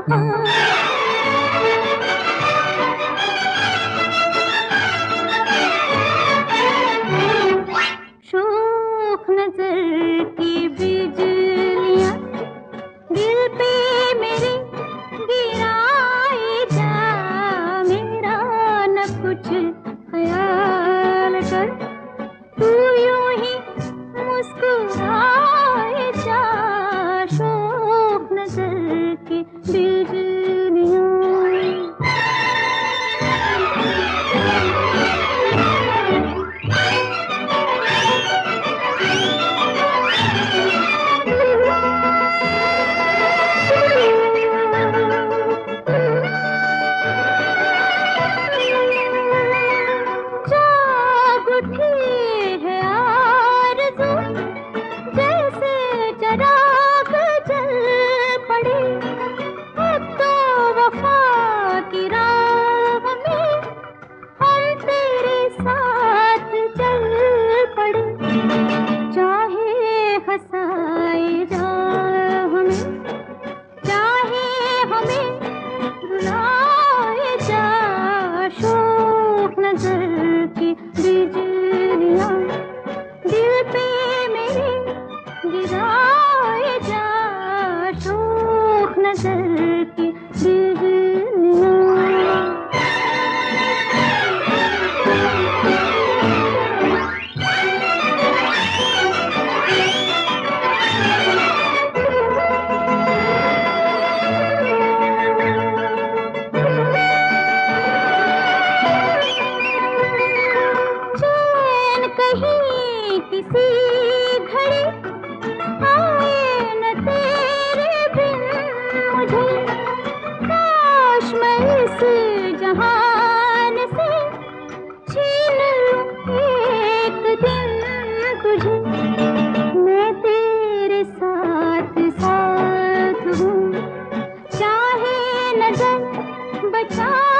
शौक नजर की बिजलियां दिल पे मेरे गिराए जा, मेरा न कुछ ख्याल कर, तू यूं ही मुस्कुराए जा। शौक नजर की बिजलियां जाग उठी है आरज़ू, जैसे चराग जल पड़े। अब तो वफा की राह में हम तेरे साथ चल पड़े। चाहे हंसाए जा हमें, चाहे हमें रुलाए जा। शौक नजर की बिजलियां दिल पे मेरे गिराए जा। शौक नजर की बिजलियां चैन कहीं किसी घड़ी आए न तेरे बिन मुझे। काश मैं इस जहान से छीन लूं एक दिन तुझे। मैं तेरे साथ साथ हूँ, चाहे नजर बचा